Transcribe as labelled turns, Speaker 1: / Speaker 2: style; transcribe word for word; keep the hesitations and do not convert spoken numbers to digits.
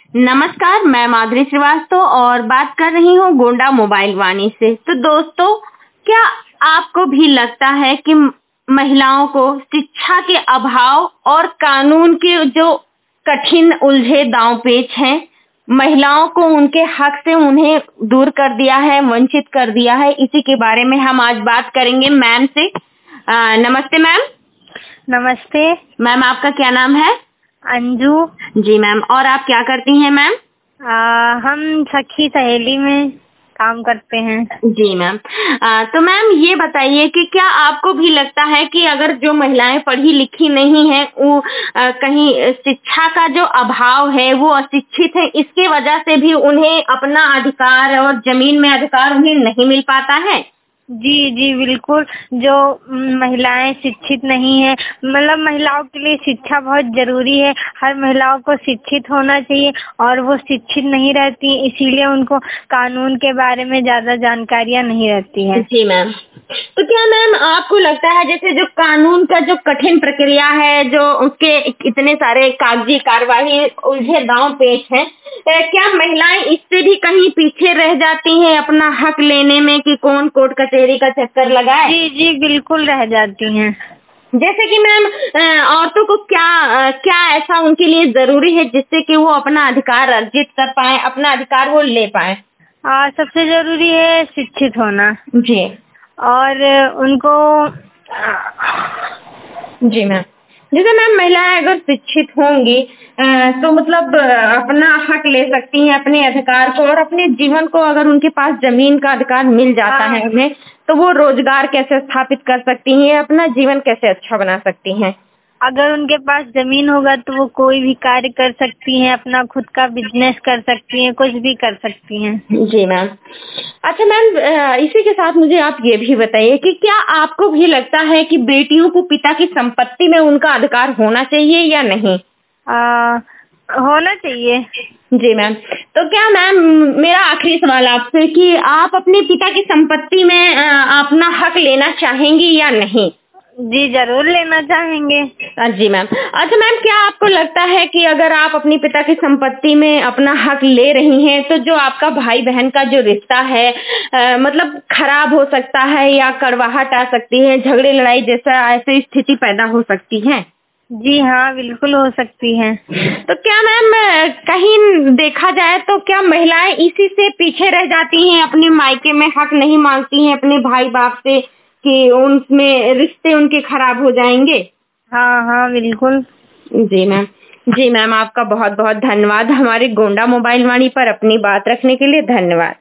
Speaker 1: नमस्कार, मैं माधुरी श्रीवास्तव और बात कर रही हूँ गोंडा मोबाइल वाणी से। तो दोस्तों, क्या आपको भी लगता है कि महिलाओं को शिक्षा के अभाव और कानून के जो कठिन उलझे दांव पेच हैं, महिलाओं को उनके हक से उन्हें दूर कर दिया है, वंचित कर दिया है? इसी के बारे में हम आज बात करेंगे मैम से। आ, नमस्ते मैम।
Speaker 2: नमस्ते
Speaker 1: मैम, आपका क्या नाम है?
Speaker 2: अंजू।
Speaker 1: जी मैम, और आप क्या करती हैं मैम?
Speaker 2: हम सखी सहेली में काम करते हैं।
Speaker 1: जी मैम। तो मैम ये बताइए कि क्या आपको भी लगता है कि अगर जो महिलाएं पढ़ी लिखी नहीं है, वो आ, कहीं शिक्षा का जो अभाव है, वो अशिक्षित है, इसके वजह से भी उन्हें अपना अधिकार और जमीन में अधिकार उन्हें नहीं मिल पाता है?
Speaker 2: जी जी बिल्कुल। जो महिलाएं शिक्षित नहीं है, मतलब महिलाओं के लिए शिक्षा बहुत जरूरी है। हर महिलाओं को शिक्षित होना चाहिए और वो शिक्षित नहीं रहती, इसीलिए उनको कानून के बारे में ज्यादा जानकारियां नहीं रहती है।
Speaker 1: जी मैम। तो क्या मैम आपको लगता है जैसे जो कानून का जो कठिन प्रक्रिया है, जो उसके इतने सारे कागजी कार्यवाही उलझे दांव पेच है, क्या महिलाएं इससे भी कहीं पीछे रह जाती हैं अपना हक लेने में कि कौन कोर्ट कचहरी का चक्कर लगाए?
Speaker 2: जी जी बिल्कुल रह जाती हैं।
Speaker 1: जैसे कि मैम, औरतों को क्या क्या ऐसा उनके लिए जरूरी है जिससे कि वो अपना अधिकार अर्जित कर पाए, अपना अधिकार वो ले पाए?
Speaker 2: आ, सबसे जरूरी है शिक्षित होना।
Speaker 1: जी।
Speaker 2: और उनको
Speaker 1: जी मैम, जैसे मैम महिलाएं अगर शिक्षित होंगी तो मतलब अपना हक ले सकती हैं, अपने अधिकार को, और अपने जीवन को, अगर उनके पास जमीन का अधिकार मिल जाता है उन्हें, तो वो रोजगार कैसे स्थापित कर सकती हैं, अपना जीवन कैसे अच्छा बना सकती हैं?
Speaker 2: अगर उनके पास जमीन होगा तो वो कोई भी कार्य कर सकती हैं, अपना खुद का बिजनेस कर सकती हैं, कुछ भी कर सकती हैं।
Speaker 1: जी मैम। अच्छा मैम, इसी के साथ मुझे आप ये भी बताइए कि क्या आपको भी लगता है कि बेटियों को पिता की संपत्ति में उनका अधिकार होना चाहिए या नहीं?
Speaker 2: आ, होना चाहिए।
Speaker 1: जी मैम। तो क्या मैम, मेरा आखिरी सवाल आपसे कि आप अपने पिता की संपत्ति में अपना हक लेना चाहेंगी या नहीं?
Speaker 2: जी जरूर लेना चाहेंगे।
Speaker 1: जी मैम। अच्छा मैम, क्या आपको लगता है कि अगर आप अपनी पिता की संपत्ति में अपना हक ले रही हैं तो जो आपका भाई बहन का जो रिश्ता है आ, मतलब खराब हो सकता है या कड़वाहट आ सकती है, झगड़े लड़ाई जैसा ऐसी स्थिति पैदा हो सकती है?
Speaker 2: जी हाँ बिल्कुल हो सकती है।
Speaker 1: तो क्या मैम, कहीं देखा जाए तो क्या महिलाएं इसी से पीछे रह जाती हैं, अपने मायके में हक नहीं मांगती हैं अपने भाई बाप से कि उनमें रिश्ते उनके खराब हो जाएंगे?
Speaker 2: हाँ हाँ बिल्कुल।
Speaker 1: जी मैम। जी मैम, आपका बहुत बहुत धन्यवाद हमारे गोंडा मोबाइल वाणी पर अपनी बात रखने के लिए। धन्यवाद।